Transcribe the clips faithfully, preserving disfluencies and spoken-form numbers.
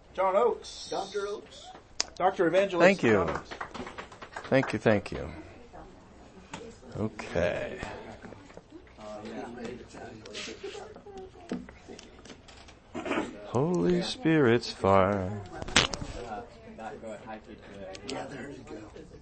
John Oakes. Doctor Oakes. Doctor Evangelist. Thank you. John Oakes. Thank you, thank you. Okay. Holy Spirit's fire. Yeah, there you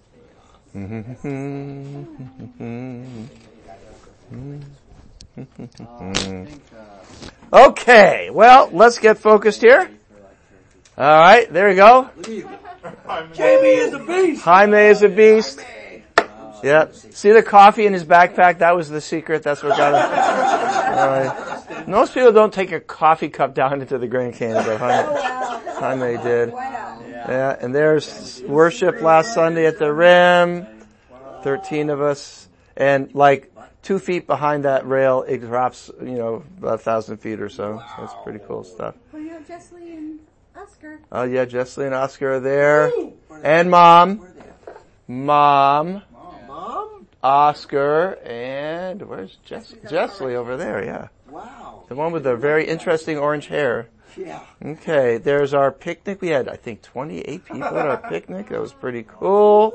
go. Okay, well, let's get focused here. All right, there you go. Jamie is a beast. Jaime is a beast. Yep. See the coffee in his backpack? That was the secret. That's what got him. All right. Most people don't take a coffee cup down into the Grand Canyon, but Jaime, Jaime did. Yeah, and there's worship last Sunday at the Rim. Thirteen of us. And like two feet behind that rail, it drops, you know, about a thousand feet or so. So it's pretty cool stuff. Well, you have Jessley and Oscar. Oh yeah, Jessley and Oscar are there. And Mom. Mom. Mom? Oscar, and where's Jess- Jessley over there, yeah. Wow. The one with the very interesting orange hair. Yeah. Okay, there's our picnic. We had, I think, twenty-eight people at our picnic. That was pretty cool.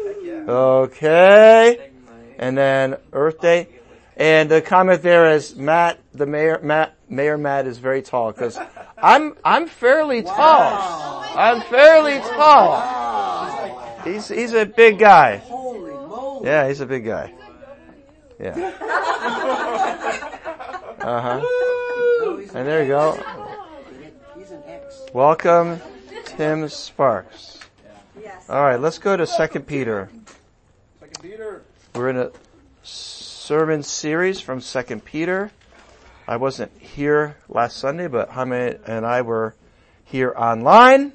Okay. And then Earth Day. And the comment there is Matt, the mayor, Matt, Mayor Matt is very tall, because I'm, I'm fairly tall. Wow. I'm fairly tall. Wow. He's, he's a big guy. Holy moly. Yeah, he's a big guy. Yeah. Uh-huh. And there you go. He's an X. Welcome, Tim Sparks. Yes. All right, let's go to Second Peter. Second Peter. We're in a sermon series from Second Peter. I wasn't here last Sunday, but Jaime and I were here online.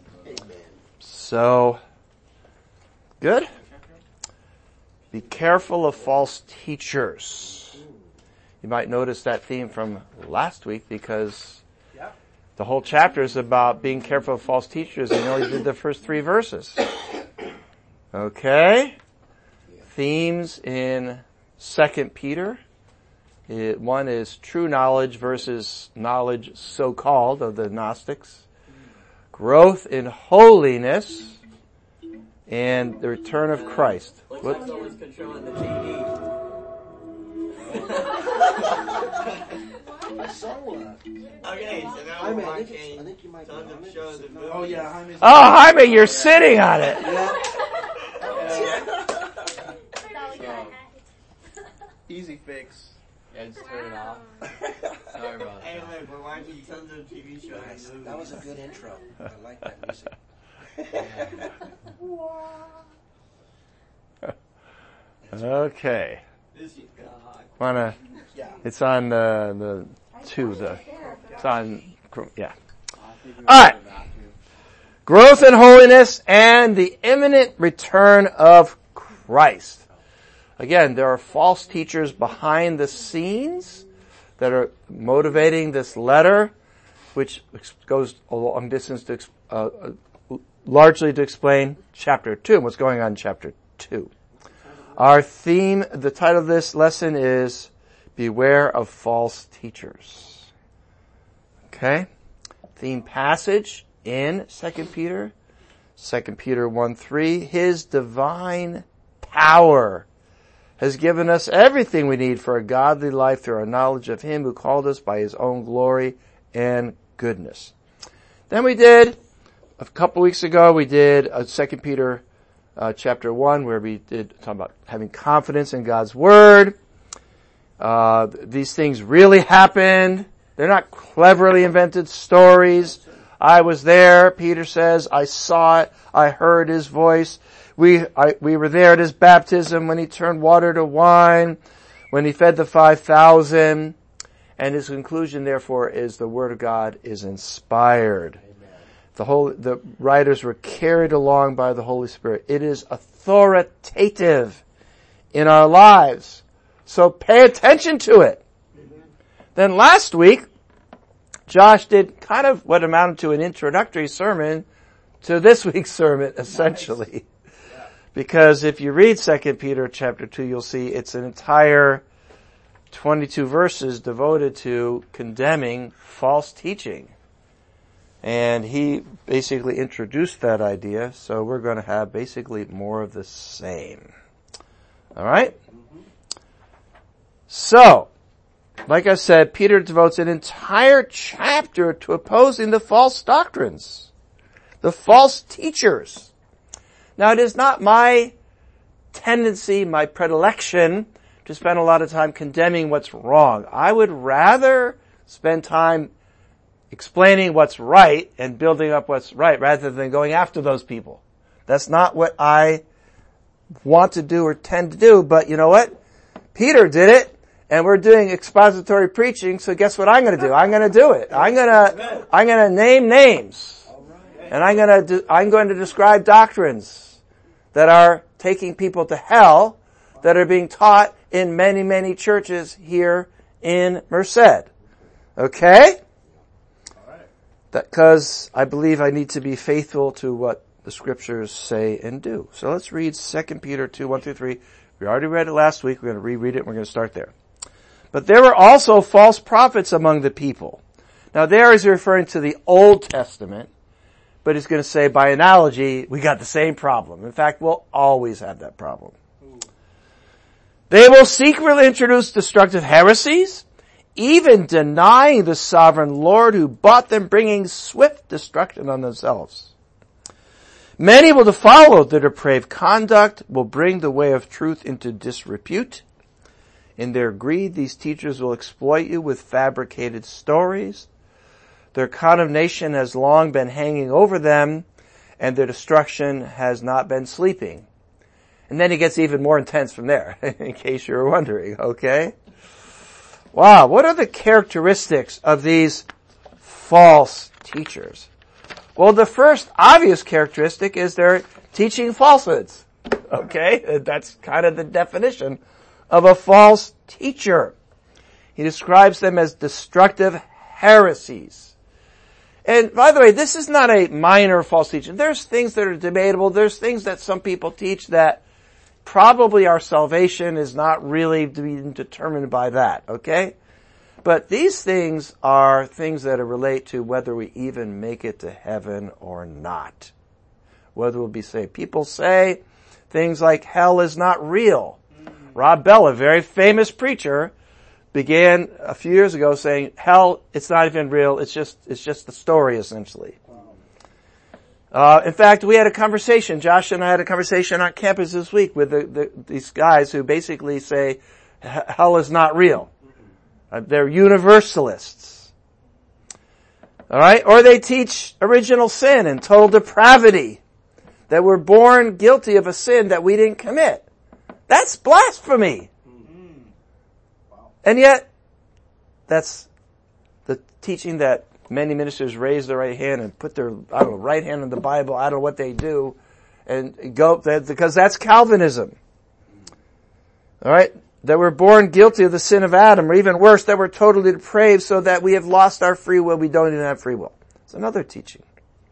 So, good. Be careful of false teachers. You might notice that theme from last week, because the whole chapter is about being careful of false teachers, and you only did the first three verses. Okay? Themes in Second Peter. It, one is true knowledge versus knowledge so-called of the Gnostics. Growth in holiness and the return of Christ. Looks What? like someone's controlling the T V. I saw one. Okay, so now I we're mean, I think, it's, watching I think you might be tons on of it. shows and movies. Oh yeah, Jaime's. Oh, Jaime, you're sitting on it. Easy fix. Yeah, just turn it off. Sorry about that. Hey, look, we're watching tons of T V shows Nice. and movies. That was a good intro. I like that music. Okay. This is God. Wanna, Yeah. it's on uh, the two, the, it's on, yeah. Alright. Growth in holiness and the imminent return of Christ. Again, there are false teachers behind the scenes that are motivating this letter, which goes a long distance to, uh, largely to explain chapter two and what's going on in chapter two. Our theme, the title of this lesson is Beware of False Teachers. Okay? Theme passage in Second Peter. Second Peter one three. His divine power has given us everything we need for a godly life through our knowledge of Him who called us by His own glory and goodness. Then we did, a couple weeks ago, we did a Second Peter uh, chapter one, where we did talk about having confidence in God's Word. Uh, these things really happened. They're not cleverly invented stories. I was there, Peter says. I saw it. I heard His voice. We, I, we were there at His baptism when He turned water to wine, when He fed the five thousand. And his conclusion, therefore, is the Word of God is inspired. Amen. The whole, the writers were carried along by the Holy Spirit. It is authoritative in our lives. So pay attention to it. Amen. Then last week, Josh did kind of what amounted to an introductory sermon to this week's sermon, essentially. Nice. Yeah. Because if you read Second Peter chapter two, you'll see it's an entire twenty-two verses devoted to condemning false teaching. And he basically introduced that idea, so we're going to have basically more of the same. All right? So, like I said, Peter devotes an entire chapter to opposing the false doctrines, the false teachers. Now, it is not my tendency, my predilection, to spend a lot of time condemning what's wrong. I would rather spend time explaining what's right and building up what's right rather than going after those people. That's not what I want to do or tend to do, but you know what? Peter did it, and we're doing expository preaching, so guess what I'm going to do? I'm going to do it. I'm going to, I'm going to name names. And I'm going to, I'm going to describe doctrines that are taking people to hell that are being taught in many, many churches here in Merced. Okay? Because I believe I need to be faithful to what the scriptures say and do. So let's read Second Peter two, one through three. We already read it last week. We're going to reread it and we're going to start there. But there were also false prophets among the people. Now there is referring to the Old Testament, but he's going to say by analogy, we got the same problem. In fact, we'll always have that problem. They will secretly introduce destructive heresies, even denying the sovereign Lord who bought them, bringing swift destruction on themselves. Many will follow their depraved conduct, will bring the way of truth into disrepute. In their greed, these teachers will exploit you with fabricated stories. Their condemnation has long been hanging over them, and their destruction has not been sleeping. And then it gets even more intense from there, in case you're wondering, okay? Wow, what are the characteristics of these false teachers? Well, the first obvious characteristic is they're teaching falsehoods. Okay? That's kind of the definition of a false teacher. He describes them as destructive heresies. And by the way, this is not a minor false teaching. There's things that are debatable. There's things that some people teach that probably our salvation is not really being determined by that, okay? But these things are things that relate to whether we even make it to heaven or not. Whether we'll be saved. People say things like hell is not real. Rob Bell, a very famous preacher, began a few years ago saying hell, it's not even real, it's just, it's just a story essentially. Uh, in fact, we had a conversation, Josh and I had a conversation on campus this week with the, the, these guys who basically say hell is not real. Uh, they're universalists. Alright? Or they teach original sin and total depravity. That we're born guilty of a sin that we didn't commit. That's blasphemy. Mm-hmm. Wow. And yet, that's the teaching that many ministers raise their right hand and put their, I don't know, right hand on the Bible. I don't know what they do. And go, because that's Calvinism. Alright? That we're born guilty of the sin of Adam, or even worse, that we're totally depraved so that we have lost our free will. We don't even have free will. It's another teaching.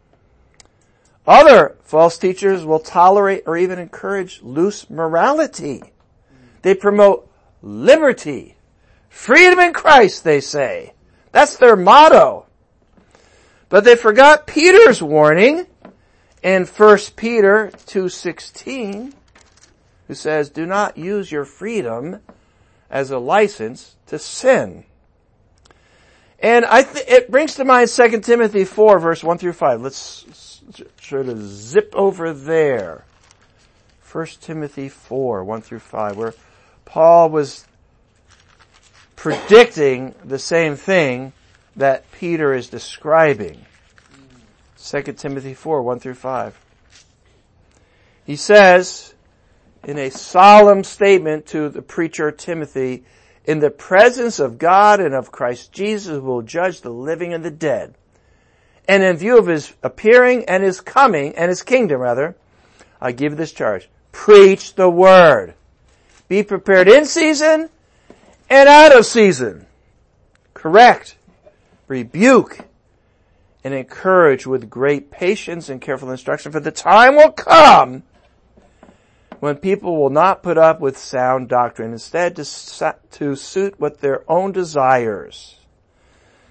Other false teachers will tolerate or even encourage loose morality. They promote liberty, freedom in Christ, they say. That's their motto. But they forgot Peter's warning in First Peter two sixteen, who says, do not use your freedom as a license to sin. And I th- it brings to mind Second Timothy four, verse one through five. Let's try to zip over there. First Timothy four, one through five, where Paul was predicting the same thing that Peter is describing. Second Timothy four, one through five. He says, in a solemn statement to the preacher Timothy, in the presence of God and of Christ Jesus, who will judge the living and the dead, and in view of his appearing and his coming, and his kingdom rather, I give this charge. Preach the word. Be prepared in season and out of season. Correct, rebuke, and encourage with great patience and careful instruction, for the time will come when people will not put up with sound doctrine, instead to, to suit what their own desires.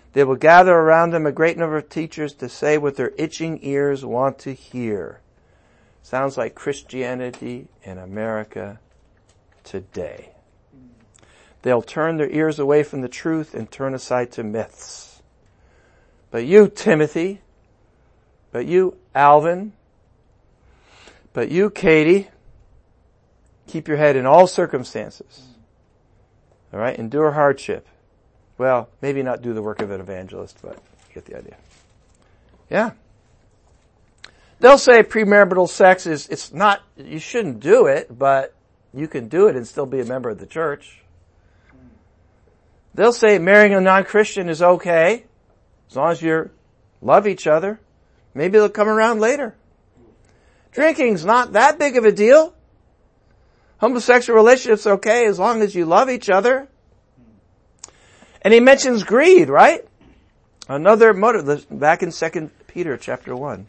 They will gather around them a great number of teachers to say what their itching ears want to hear. Sounds like Christianity in America today. They'll turn their ears away from the truth and turn aside to myths. But you, Timothy, but you, Alvin, but you, Katie, keep your head in all circumstances. All right? Endure hardship. Well, maybe not do the work of an evangelist, but you get the idea. Yeah. They'll say premarital sex is, it's not, you shouldn't do it, but you can do it and still be a member of the church. They'll say marrying a non-Christian is okay, as long as you love each other. Maybe they'll come around later. Drinking's not that big of a deal. Homosexual relationships okay as long as you love each other. And he mentions greed, right? Another motive, back in Second Peter chapter one.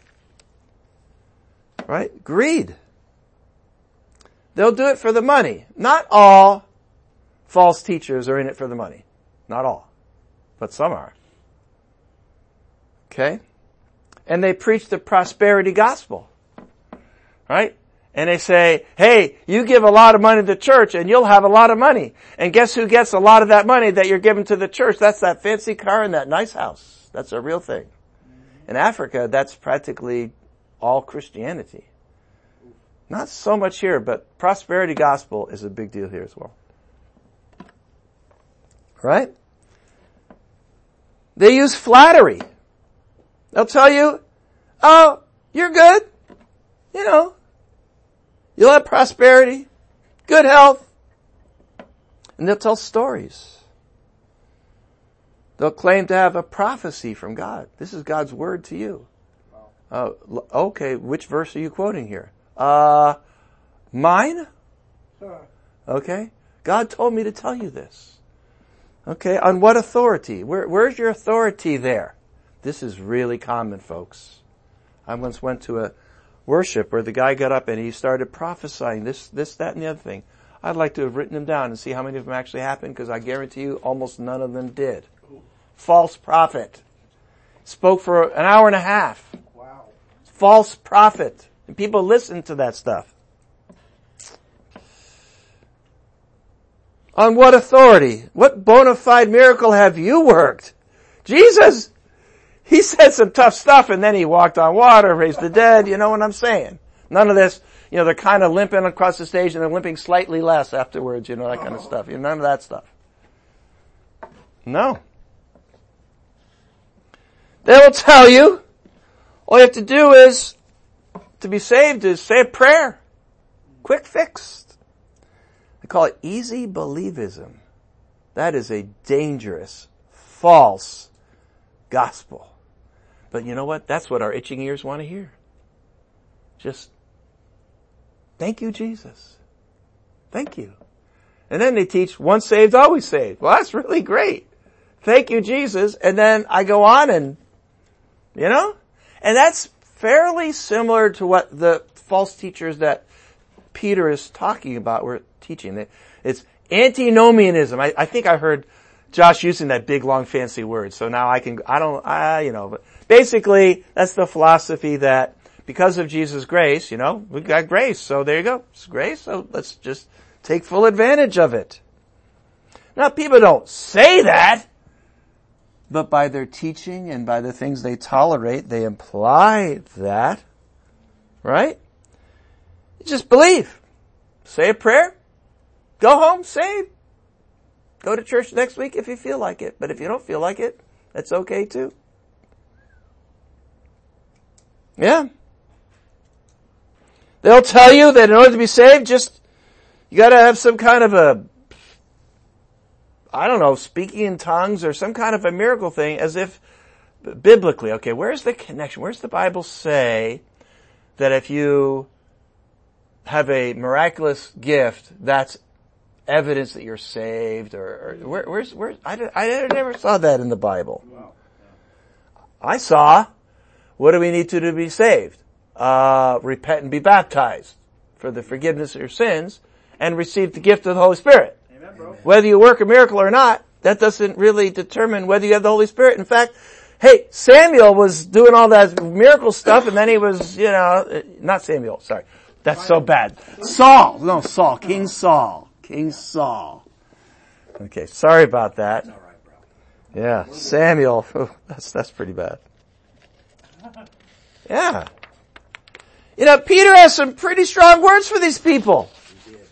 Right? Greed. They'll do it for the money. Not all false teachers are in it for the money. Not all. But some are. Okay? And they preach the prosperity gospel. Right? And they say, hey, you give a lot of money to the church and you'll have a lot of money. And guess who gets a lot of that money that you're giving to the church? That's that fancy car and that nice house. That's a real thing. In Africa, that's practically all Christianity. Not so much here, but prosperity gospel is a big deal here as well. Right? They use flattery. They'll tell you, oh, you're good. You know, you'll have prosperity, good health. And they'll tell stories. They'll claim to have a prophecy from God. This is God's word to you. Uh, okay, which verse are you quoting here? Uh, mine? Okay. God told me to tell you this. Okay, on what authority? Where, where's your authority there? This is really common, folks. I once went to a worship where the guy got up and he started prophesying this, this, that, and the other thing. I'd like to have written them down and see how many of them actually happened, because I guarantee you almost none of them did. False prophet. Spoke for an hour and a half. Wow. False prophet. And people listen to that stuff. On what authority? What bona fide miracle have you worked? Jesus, he said some tough stuff and then he walked on water, raised the dead. You know what I'm saying? None of this, you know, they're kind of limping across the stage and they're limping slightly less afterwards, you know, that kind of stuff. You know, none of that stuff. No. They will tell you, all you have to do is, to be saved is say a prayer. Quick fix. They call it easy believism. That is a dangerous, false gospel. But you know what? That's what our itching ears want to hear. Just, thank you, Jesus. Thank you. And then they teach once saved, always saved. Well, that's really great. Thank you, Jesus. And then I go on and, you know, and that's fairly similar to what the false teachers that Peter is talking about were teaching. It's antinomianism. I, I think I heard Josh using that big, long, fancy word. So now I can, I don't, I, you know, but basically that's the philosophy that because of Jesus' grace, you know, we've got grace. So there you go. It's grace. So let's just take full advantage of it. Now people don't say that, but by their teaching and by the things they tolerate, they imply that, right? You just believe. Say a prayer. Go home saved. Go to church next week if you feel like it. But if you don't feel like it, that's okay too. Yeah. They'll tell you that in order to be saved, just, you gotta have some kind of a, I don't know, speaking in tongues or some kind of a miracle thing, as if biblically, okay, where's the connection? Where's the Bible say that if you have a miraculous gift, that's evidence that you're saved? Or, or where, where's, where, I, did, I never saw that in the Bible. Wow. I saw, what do we need to do to be saved? Uh, repent and be baptized for the forgiveness of your sins and receive the gift of the Holy Spirit. Amen, bro. Whether you work a miracle or not, that doesn't really determine whether you have the Holy Spirit. In fact, hey, Samuel was doing all that miracle stuff and then he was, you know, not Samuel, sorry. That's so bad. Saul. No, Saul. King Saul. King Saul. Okay, sorry about that. All right, bro. Yeah, Samuel. Oh, that's, that's pretty bad. Yeah. You know, Peter has some pretty strong words for these people. He did.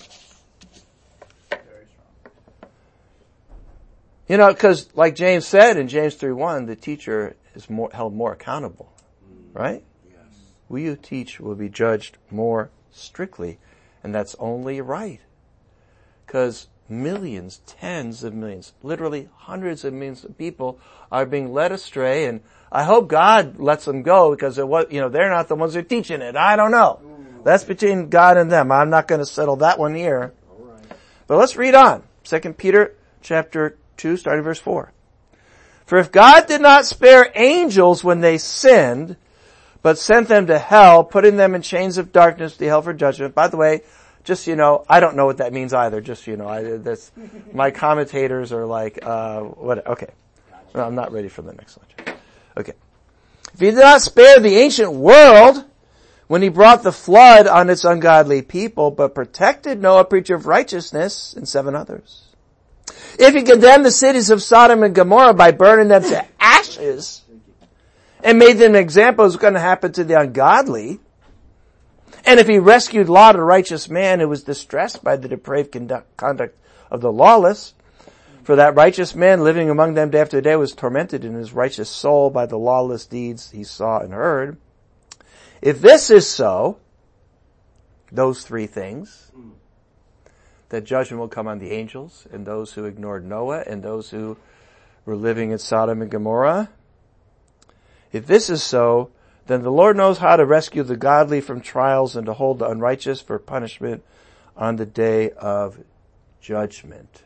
Very strong. You know, because like James said in James three one, the teacher is more, held more accountable. Right? Yes. We who teach will be judged more strictly. And that's only right. Because millions, tens of millions, literally hundreds of millions of people are being led astray, and I hope God lets them go because it was, you know, they're not the ones who are teaching it. I don't know. That's between God and them. I'm not going to settle that one here. All right. But let's read on. Second Peter chapter two, starting verse four. For if God did not spare angels when they sinned, but sent them to hell, putting them in chains of darkness to hell for judgment. By the way, just so you know, I don't know what that means either, just so you know. I, that's, my commentators are like, uh, what, okay. No, I'm not ready for the next lecture. Okay. If he did not spare the ancient world when he brought the flood on its ungodly people, but protected Noah, preacher of righteousness, and seven others. If he condemned the cities of Sodom and Gomorrah by burning them to ashes, and made them an example of what's going to happen to the ungodly, and if he rescued Lot, a righteous man who was distressed by the depraved conduct, conduct of the lawless, for that righteous man living among them day after day was tormented in his righteous soul by the lawless deeds he saw and heard. If this is so, those three things, that judgment will come on the angels and those who ignored Noah and those who were living in Sodom and Gomorrah. If this is so, then the Lord knows how to rescue the godly from trials and to hold the unrighteous for punishment on the day of judgment.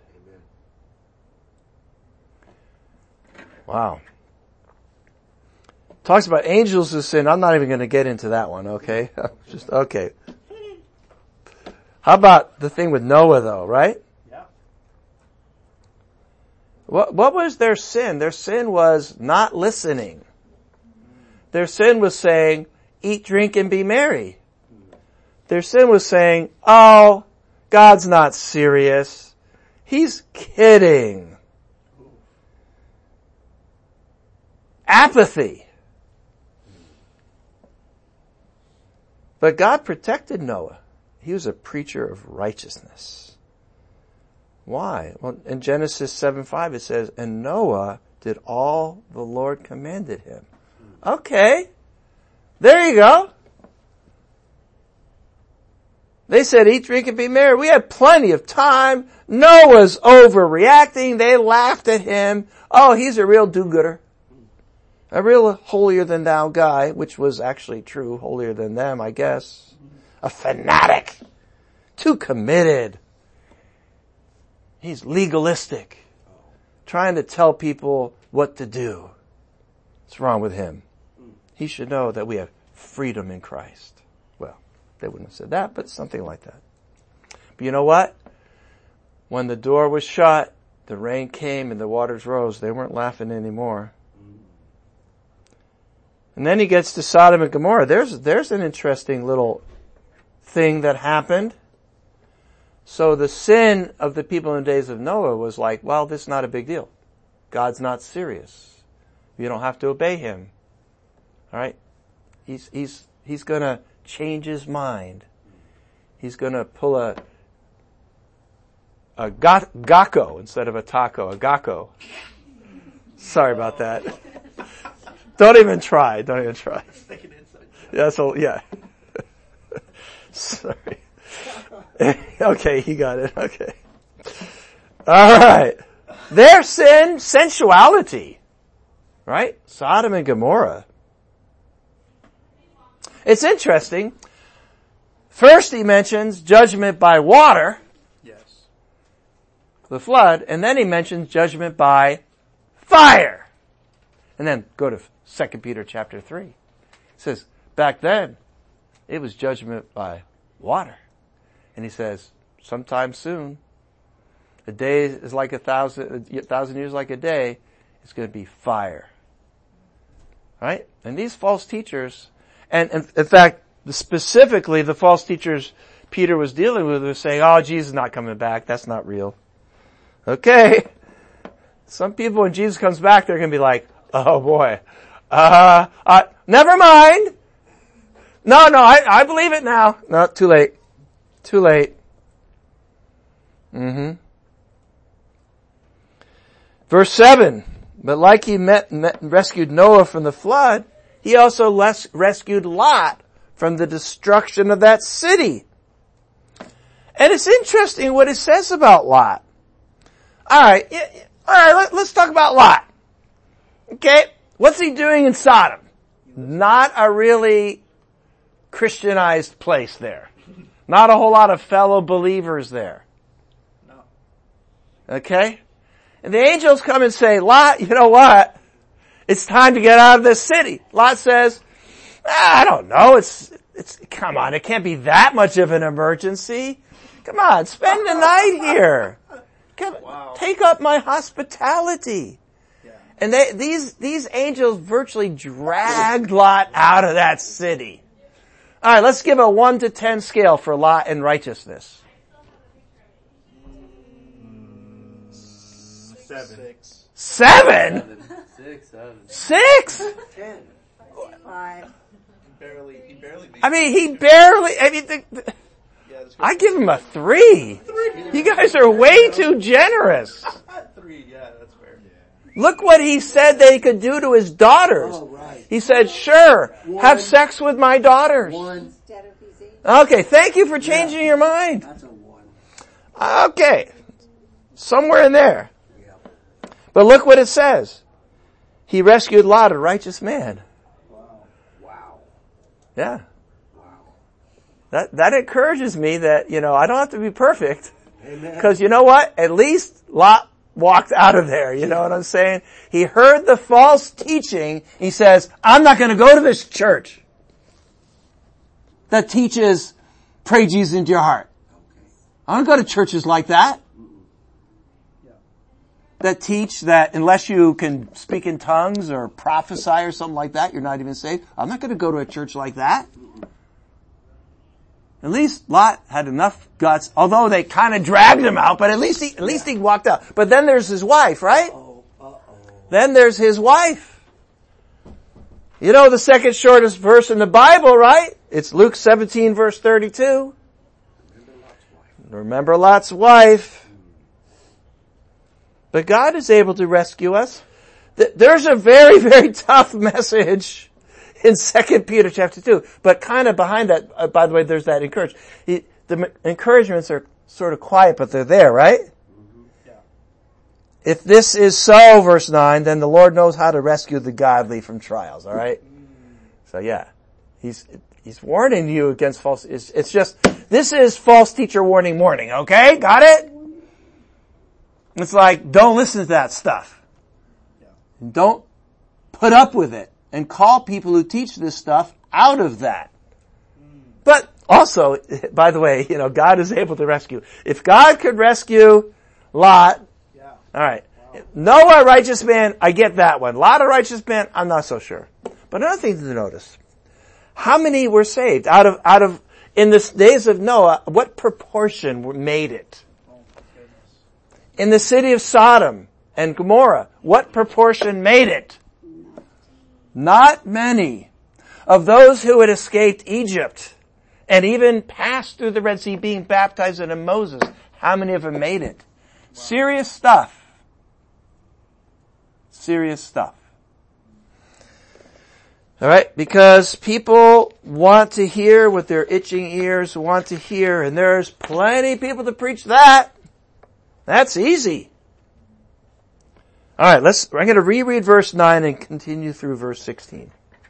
Amen. Wow. Talks about angels who sin. I'm not even going to get into that one, okay? Just, okay. How about the thing with Noah though, right? Yeah. What, what was their sin? Their sin was not listening. Their sin was saying, eat, drink, and be merry. Their sin was saying, oh, God's not serious. He's kidding. Apathy. But God protected Noah. He was a preacher of righteousness. Why? Well, in Genesis seven five it says, and Noah did all the Lord commanded him. Okay. There you go. They said, eat, drink, and be merry. We had plenty of time. Noah's overreacting. They laughed at him. Oh, he's a real do-gooder. A real holier than thou guy, which was actually true, holier than them, I guess. A fanatic. Too committed. He's legalistic. Trying to tell people what to do. What's wrong with him? He should know that we have freedom in Christ. Well, they wouldn't have said that, but something like that. But you know what? When the door was shut, the rain came and the waters rose. They weren't laughing anymore. And then he gets to Sodom and Gomorrah. There's, there's an interesting little thing that happened. So the sin of the people in the days of Noah was like, well, this is not a big deal. God's not serious. You don't have to obey him. All right? He's, he's, he's gonna change his mind. He's gonna pull a, a ga- gakko instead of a taco, a gakko. Sorry about that. Don't even try. Don't even try. Yeah, so, yeah. Sorry. Okay, he got it. Okay. All right. Their sin, sensuality. Right? Sodom and Gomorrah. It's interesting. First he mentions judgment by water. Yes. The flood. And then he mentions judgment by fire. And then go to Second Peter chapter three. It says, back then, it was judgment by water. And he says, sometime soon, a day is like a thousand, a thousand years like a day, it's going to be fire. Right? And these false teachers, and, and in fact, specifically the false teachers Peter was dealing with were saying, oh, Jesus is not coming back. That's not real. Okay. Some people, when Jesus comes back, they're going to be like, oh boy, uh, uh, never mind. No, no, I, I believe it now. No, too late. Too late. Mm-hmm. Verse seven. But like he met, met, rescued Noah from the flood, he also les- rescued Lot from the destruction of that city. And it's interesting what it says about Lot. Alright, alright, let, let's talk about Lot. Okay, what's he doing in Sodom? Not a really Christianized place there. Not a whole lot of fellow believers there. No. Okay? And the angels come and say, Lot, you know what? It's time to get out of this city. Lot says, ah, I don't know, it's, it's, come on, it can't be that much of an emergency. Come on, spend the night here. Come, Wow. Take up my hospitality. Yeah. And they, these, these angels virtually dragged Lot out of that city. Alright, let's give a one to ten scale for Lot and righteousness. Seven. Six. Seven? Six, seven. Six? Ten. Five. He barely, he barely made I mean, he barely, I mean, the, the, yeah, this I give him a three. You guys are way too generous. Three, yeah, that's fair. Look what he said they could do to his daughters. Oh, right. He said, sure, One. have sex with my daughters. One. Instead of these eight. Okay, thank you for changing your mind. That's a one. Okay, somewhere in there. Yeah. But look what it says. He rescued Lot, a righteous man. Wow. Wow. Yeah. Wow. That, that encourages me that, you know, I don't have to be perfect. Amen. Because you know what? At least Lot walked out of there. You know what I'm saying? He heard the false teaching. He says, I'm not going to go to this church that teaches pray Jesus into your heart. I don't go to churches like that. That teach that unless you can speak in tongues or prophesy or something like that, you're not even saved. I'm not going to go to a church like that. At least Lot had enough guts, although they kind of dragged him out, but at least he, at least he walked out. But then there's his wife, right? Oh, uh-oh. Then there's his wife. You know the second shortest verse in the Bible, right? It's Luke seventeen verse thirty-two. Remember Lot's wife. But God is able to rescue us. There's a very, very tough message in Second Peter chapter two. But kind of behind that, uh, by the way, there's that encouragement. The encouragements are sort of quiet, but they're there, right? Mm-hmm. Yeah. If this is so, verse nine, then the Lord knows how to rescue the godly from trials, alright? So yeah, he's, he's warning you against false, it's, it's just, this is false teacher warning morning, okay? Got it? It's like, don't listen to that stuff. Yeah. Don't put up with it and call people who teach this stuff out of that. Mm. But also, by the way, you know, God is able to rescue. If God could rescue Lot, Yeah. alright. Wow. Noah, righteous man, I get that one. Lot, a righteous man, I'm not so sure. But another thing to notice, how many were saved? Out of, out of, in the days of Noah, what proportion made it? In the city of Sodom and Gomorrah, what proportion made it? Not many. Of those who had escaped Egypt and even passed through the Red Sea being baptized into Moses, how many of them made it? Wow. Serious stuff. Serious stuff. Alright, because people want to hear what their itching ears want to hear, and there's plenty of people to preach that. That's easy. Alright, let's, I'm going to reread verse nine and continue through verse sixteen.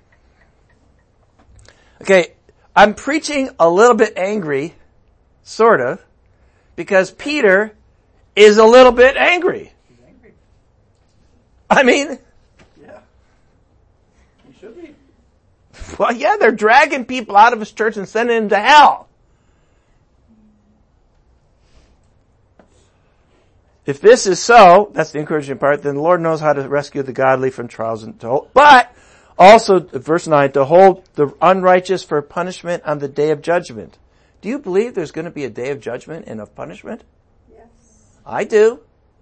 Okay, I'm preaching a little bit angry, sort of, because Peter is a little bit angry. He's angry. I mean, Yeah. He should be. well yeah, they're dragging people out of his church and sending them to hell. If this is so, that's the encouraging part, then the Lord knows how to rescue the godly from trials and to hold, but also, verse nine, to hold the unrighteous for punishment on the day of judgment. Do you believe there's going to be a day of judgment and of punishment? Yes. I do.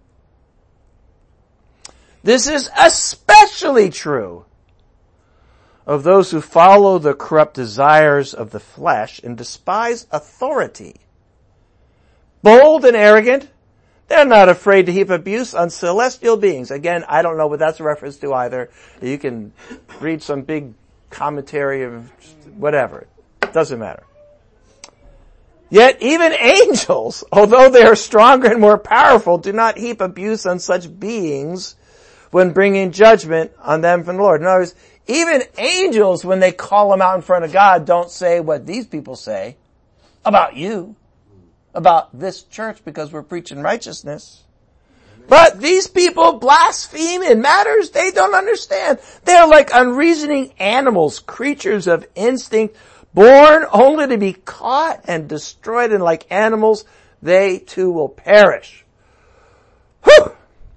This is especially true of those who follow the corrupt desires of the flesh and despise authority. Bold and arrogant, they're not afraid to heap abuse on celestial beings. Again, I don't know what that's a reference to either. You can read some big commentary of whatever. It doesn't matter. Yet even angels, although they are stronger and more powerful, do not heap abuse on such beings when bringing judgment on them from the Lord. In other words, even angels, when they call them out in front of God, don't say what these people say about you, about this church, because we're preaching righteousness. But these people blaspheme in matters they don't understand. They're like unreasoning animals, creatures of instinct, born only to be caught and destroyed, and like animals, they too will perish. Whew!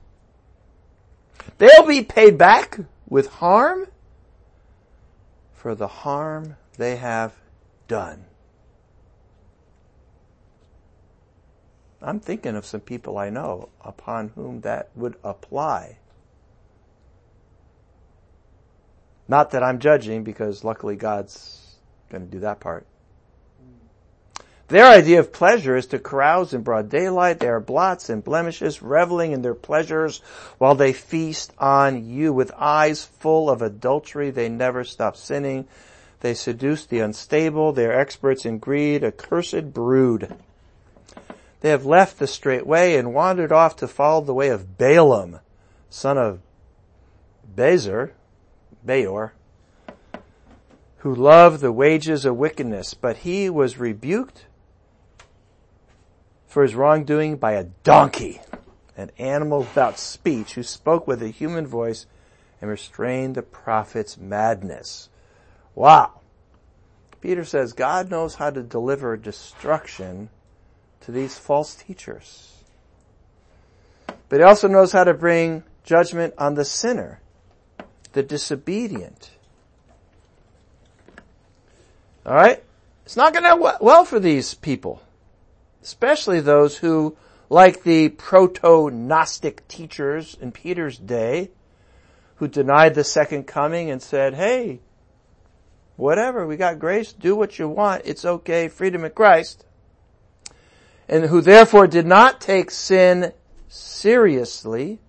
They'll be paid back with harm for the harm they have done. I'm thinking of some people I know upon whom that would apply. Not that I'm judging, because luckily God's going to do that part. Their idea of pleasure is to carouse in broad daylight. They are blots and blemishes, reveling in their pleasures while they feast on you. With eyes full of adultery, they never stop sinning. They seduce the unstable. They are experts in greed, a cursed brood. They have left the straight way and wandered off to follow the way of Balaam, son of Bezer, Beor, who loved the wages of wickedness, but he was rebuked for his wrongdoing by a donkey, an animal without speech, who spoke with a human voice and restrained the prophet's madness. Wow. Peter says God knows how to deliver destruction to these false teachers. But he also knows how to bring judgment on the sinner, the disobedient. All right? It's not going to go well for these people, especially those who, like the proto-Gnostic teachers in Peter's day, who denied the second coming and said, hey, whatever, we got grace, do what you want, it's okay, freedom in Christ. And who therefore did not take sin seriously.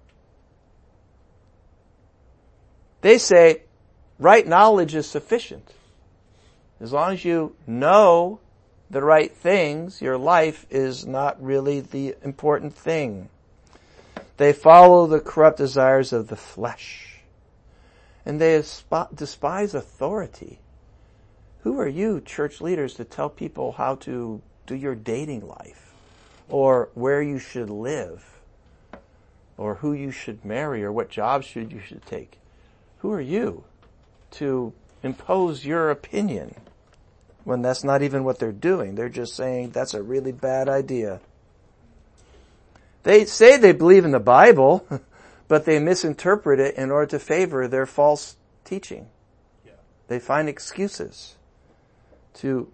They say right knowledge is sufficient. As long as you know the right things, your life is not really the important thing. They follow the corrupt desires of the flesh. And they despise authority. Who are you, church leaders, to tell people how to do your dating life? Or where you should live? Or who you should marry? Or what jobs should you should take? Who are you to impose your opinion when that's not even what they're doing? They're just saying that's a really bad idea. They say they believe in the Bible, but they misinterpret it in order to favor their false teaching. Yeah. They find excuses to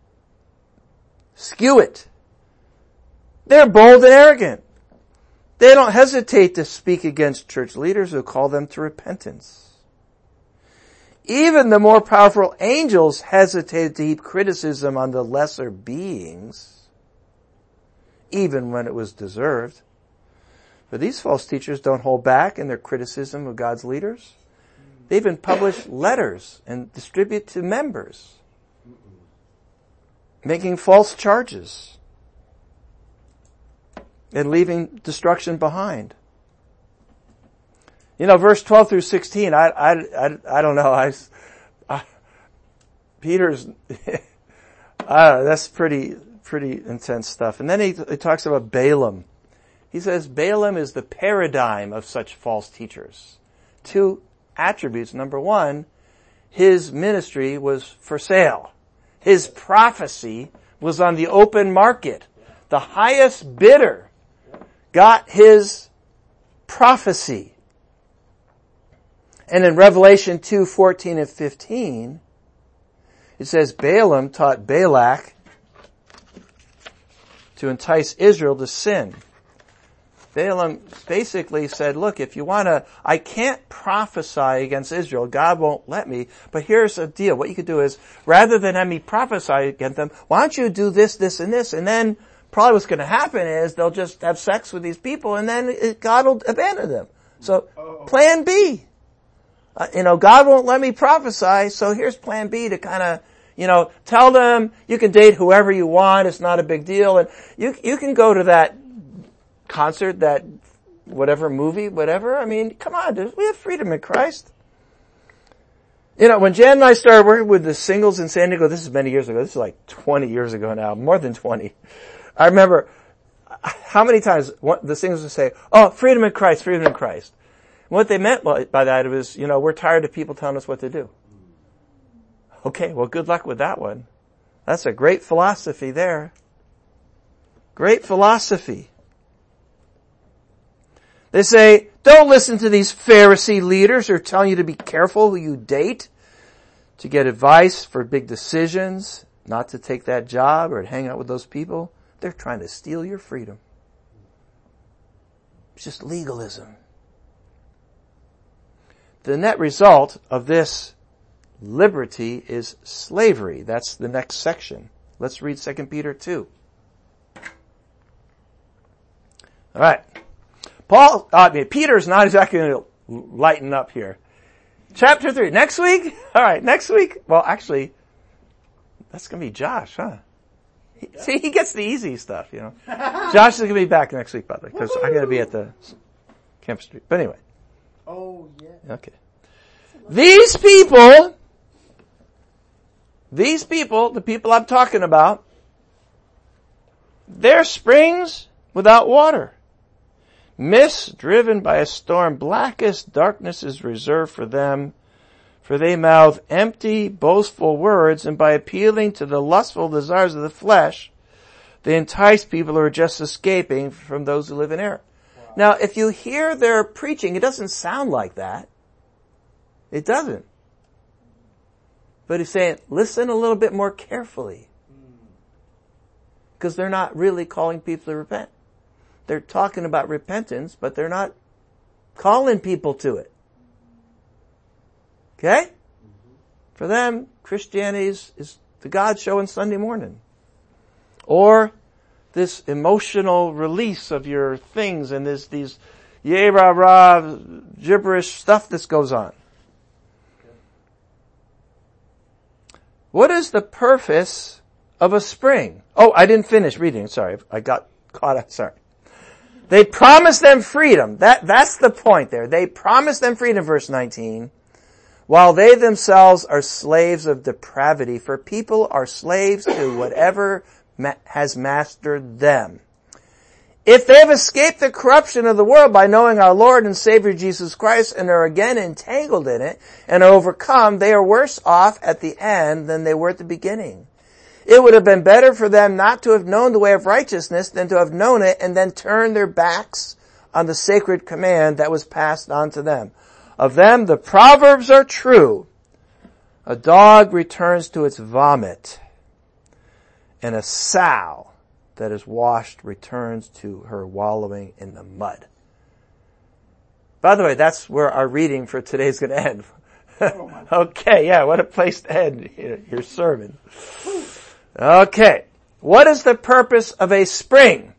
skew it. They're bold and arrogant. They don't hesitate to speak against church leaders who call them to repentance. Even the more powerful angels hesitated to heap criticism on the lesser beings, even when it was deserved. But these false teachers don't hold back in their criticism of God's leaders. They even publish letters and distribute to members, making false charges and leaving destruction behind. You know, verse twelve through sixteen, I, I, I, I don't know, I, I Peter's, uh, that's pretty, pretty intense stuff. And then he, he talks about Balaam. He says Balaam is the paradigm of such false teachers. Two attributes. Number one, his ministry was for sale. His prophecy was on the open market. The highest bidder got his prophecy. And in Revelation two, fourteen and fifteen, it says Balaam taught Balak to entice Israel to sin. Balaam basically said, look, if you want to, I can't prophesy against Israel. God won't let me. But here's the deal. What you could do is, rather than have me prophesy against them, why don't you do this, this, and this? And then probably what's going to happen is they'll just have sex with these people and then it, God will abandon them. So plan B. Uh, you know, God won't let me prophesy, so here's plan B to kind of, you know, tell them you can date whoever you want. It's not a big deal. And you, you can go to that concert, that whatever movie, whatever. I mean, come on, dude. We have freedom in Christ. You know, when Jan and I started working with the singles in San Diego, this is many years ago. This is like twenty years ago now, more than twenty. I remember how many times the singles would say, oh, freedom in Christ, freedom in Christ. And what they meant by that was, you know, we're tired of people telling us what to do. Okay, well, good luck with that one. That's a great philosophy there. Great philosophy. They say, don't listen to these Pharisee leaders who are telling you to be careful who you date, to get advice for big decisions, not to take that job or to hang out with those people. They're trying to steal your freedom. It's just legalism. The net result of this liberty is slavery. That's the next section. Let's read Second Peter two. All right. Paul, I mean, Peter's not exactly going to lighten up here. Chapter three. Next week? All right, next week. Well, actually, that's going to be Josh, huh? He, see, he gets the easy stuff, you know. Josh is going to be back next week, by the way, because I'm going to be at the Campus Street. But anyway. Oh, yeah. Okay. These people, these people, the people I'm talking about, they're springs without water. Mists driven by a storm, blackest darkness is reserved for them, for they mouth empty, boastful words, and by appealing to the lustful desires of the flesh, they entice people who are just escaping from those who live in error. Wow. Now, if you hear their preaching, it doesn't sound like that. It doesn't. But he's saying, listen a little bit more carefully. Because they're not really calling people to repent. They're talking about repentance, but they're not calling people to it. Okay? Mm-hmm. For them, Christianity is, is the God show on Sunday morning. Or this emotional release of your things and this, these yay rah rah gibberish stuff that goes on. Okay. What is the purpose of a spring? Oh, I didn't finish reading. Sorry. I got caught up. Sorry. They promise them freedom. That, that's the point there. They promise them freedom, verse nineteen, while they themselves are slaves of depravity, for people are slaves to whatever ma- has mastered them. If they have escaped the corruption of the world by knowing our Lord and Savior Jesus Christ and are again entangled in it and are overcome, they are worse off at the end than they were at the beginning. It would have been better for them not to have known the way of righteousness than to have known it and then turn their backs on the sacred command that was passed on to them. Of them, the proverbs are true. A dog returns to its vomit, and a sow that is washed returns to her wallowing in the mud. By the way, that's where our reading for today is going to end. Okay, yeah, what a place to end your sermon. Okay. What is the purpose of a spring?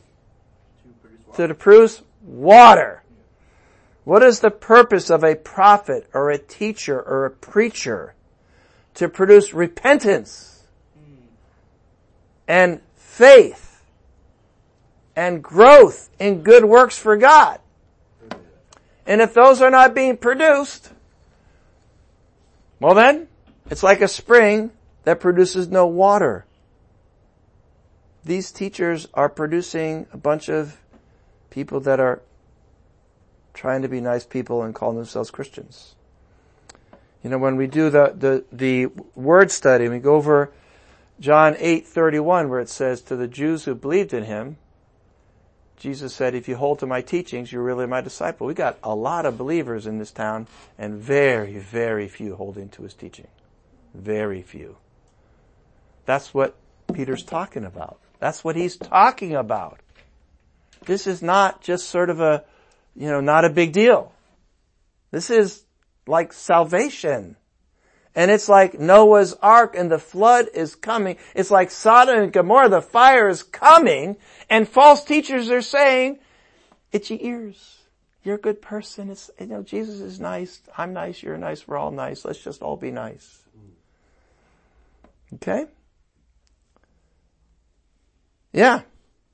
To produce water. What is the purpose of a prophet or a teacher or a preacher? To produce repentance and faith and growth in good works for God. And if those are not being produced, well then, it's like a spring that produces no water. These teachers are producing a bunch of people that are trying to be nice people and calling themselves Christians. You know, when we do the, the, the word study, we go over John eight thirty-one where it says, to the Jews who believed in him, Jesus said, if you hold to my teachings, you're really my disciple. We got a lot of believers in this town and very, very few holding to his teaching. Very few. That's what Peter's talking about. That's what he's talking about. This is not just sort of a, you know, not a big deal. This is like salvation. And it's like Noah's Ark and the flood is coming. It's like Sodom and Gomorrah, the fire is coming, and false teachers are saying, itchy ears. You're a good person. It's, you know, Jesus is nice. I'm nice. You're nice. We're all nice. Let's just all be nice. Okay? Yeah.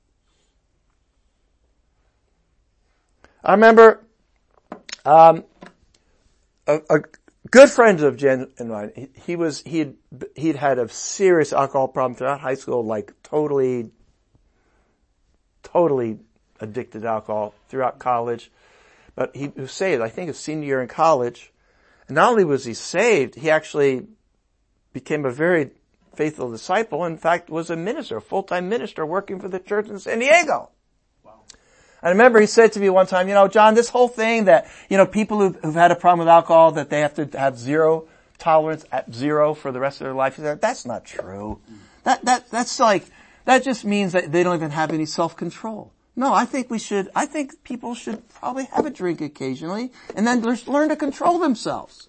I remember, um, a, a good friend of Jen and mine, he, he was, he'd, he'd had a serious alcohol problem throughout high school, like totally, totally addicted to alcohol throughout college. But he was saved, I think his senior year in college. And not only was he saved, he actually became a very faithful disciple. In fact, was a minister, a full-time minister working for the church in San Diego. I remember he said to me one time, you know, John, this whole thing that, you know, people who've, who've had a problem with alcohol, that they have to have zero tolerance at zero for the rest of their life, he said, that's not true. That, that, that's like, that just means that they don't even have any self-control. No, I think we should, I think people should probably have a drink occasionally and then just learn to control themselves.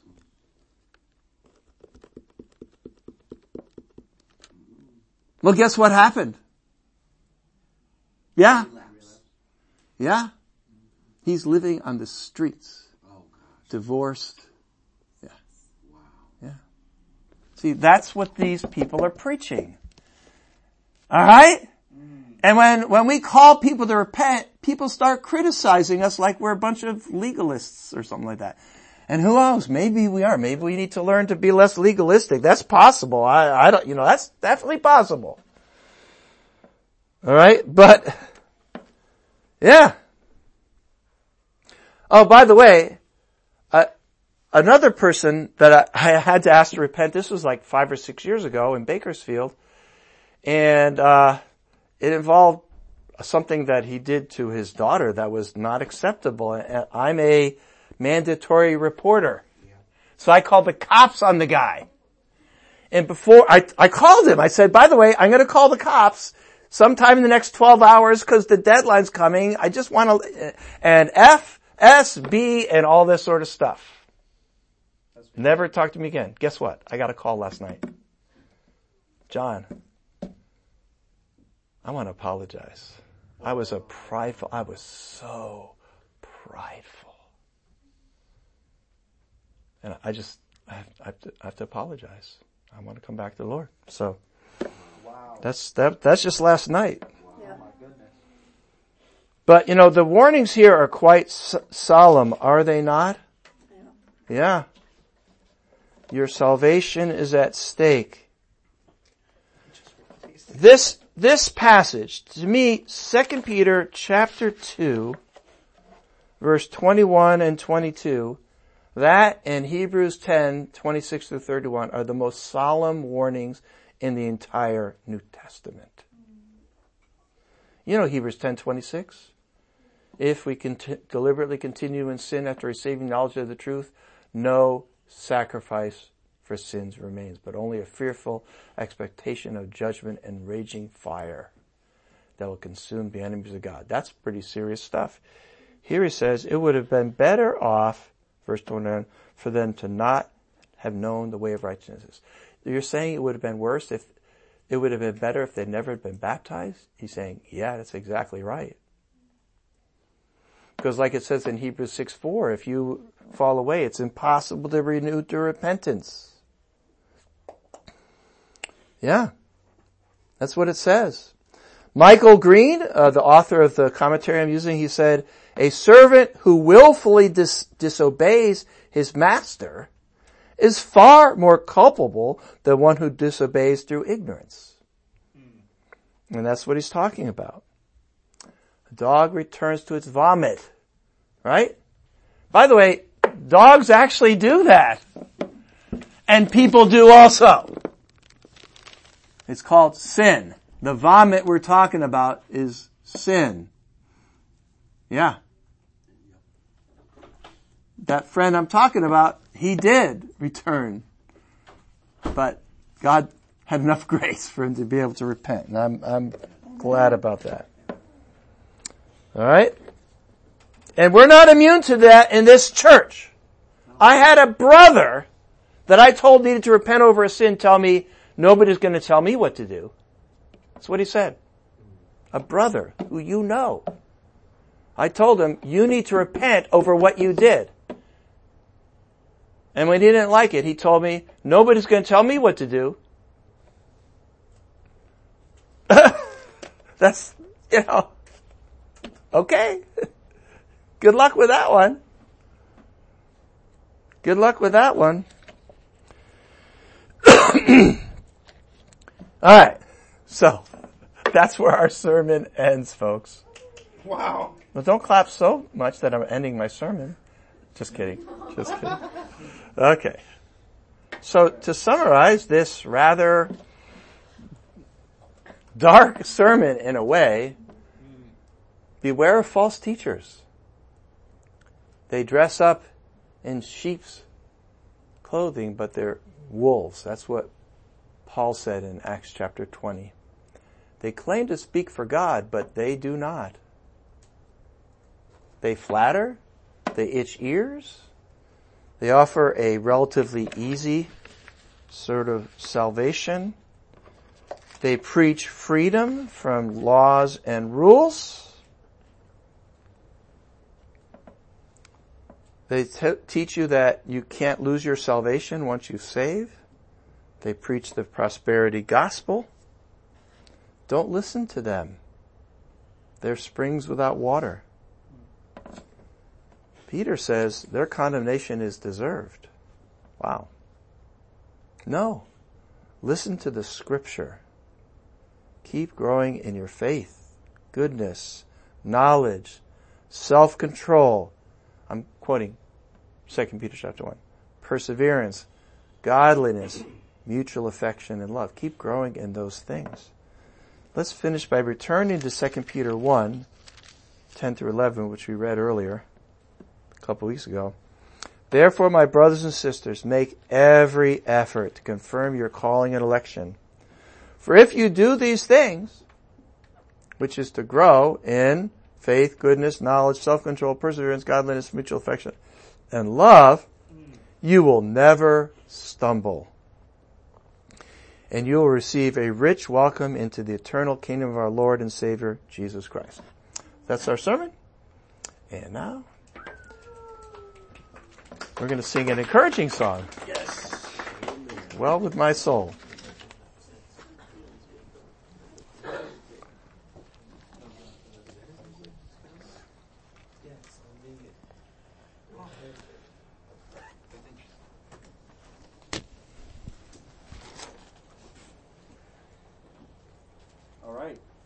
Well, guess what happened? Yeah. Yeah. He's living on the streets. Divorced. Yeah. Yeah. See, that's what these people are preaching. Alright? And when, when we call people to repent, people start criticizing us like we're a bunch of legalists or something like that. And who knows? Maybe we are. Maybe we need to learn to be less legalistic. That's possible. I, I don't, you know, that's definitely possible. Alright? But, yeah. Oh, by the way, uh, another person that I, I had to ask to repent, this was like five or six years ago in Bakersfield, and uh it involved something that he did to his daughter that was not acceptable. And I'm a mandatory reporter. So I called the cops on the guy. And before, I, I called him. I said, by the way, I'm going to call the cops sometime in the next twelve hours because the deadline's coming. I just want to, and F, S, B, and all this sort of stuff. Never talk to me again. Guess what? I got a call last night. John, I want to apologize. I was a prideful, I was so prideful. And I just, I have, I have, to, I have to apologize. I want to come back to the Lord. So, Wow. that's, that, that's just last night. Wow. Yeah. My goodness. But, you know, the warnings here are quite so- solemn, are they not? Yeah. Yeah. Your salvation is at stake. This, this passage, to me, Second Peter chapter two, verse twenty-one and twenty-two, that and Hebrews ten, twenty-six through thirty-one are the most solemn warnings in the entire New Testament. You know Hebrews ten, twenty-six? If we conti- deliberately continue in sin after receiving knowledge of the truth, no sacrifice for sins remains, but only a fearful expectation of judgment and raging fire that will consume the enemies of God. That's pretty serious stuff. Here he says, it would have been better off, verse twenty-nine, for them to not have known the way of righteousness. You're saying it would have been worse if, it would have been better if they'd never been baptized? He's saying, yeah, that's exactly right. Because like it says in Hebrews six four, if you fall away, it's impossible to renew to repentance. Yeah, that's what it says. Michael Green, uh, the author of the commentary I'm using, he said, a servant who willfully dis- disobeys his master is far more culpable than one who disobeys through ignorance. Mm. And that's what he's talking about. A dog returns to its vomit, right? By the way, dogs actually do that. And people do also. It's called sin. The vomit we're talking about is sin. Yeah. That friend I'm talking about, he did return. But God had enough grace for him to be able to repent. And I'm, I'm glad about that. All right? And we're not immune to that in this church. I had a brother that I told needed to repent over a sin tell me, nobody's going to tell me what to do. That's what he said. A brother who you know. I told him, you need to repent over what you did. And when he didn't like it, he told me, nobody's going to tell me what to do. That's, you know, okay. Good luck with that one. Good luck with that one. All right. So, that's where our sermon ends, folks. Wow. Well, don't clap so much that I'm ending my sermon. Just kidding. Just kidding. Okay. So, to summarize this rather dark sermon in a way, beware of false teachers. They dress up in sheep's clothing, but they're wolves. That's what Paul said in Acts chapter twenty. They claim to speak for God, but they do not. They flatter. They itch ears. They offer a relatively easy sort of salvation. They preach freedom from laws and rules. They t- teach you that you can't lose your salvation once you save. They preach the prosperity gospel. Don't listen to them. They're springs without water. Peter says their condemnation is deserved. Wow. No. Listen to the scripture. Keep growing in your faith, goodness, knowledge, self-control. I'm quoting Second Peter chapter one. Perseverance, godliness, mutual affection, and love. Keep growing in those things. Let's finish by returning to Second Peter one, ten through eleven, which we read earlier, a couple weeks ago. Therefore, my brothers and sisters, make every effort to confirm your calling and election. For if you do these things, which is to grow in faith, goodness, knowledge, self-control, perseverance, godliness, mutual affection, and love, you will never stumble. And you will receive a rich welcome into the eternal kingdom of our Lord and Savior, Jesus Christ. That's our sermon. And now, we're going to sing an encouraging song. Yes. Well with my soul.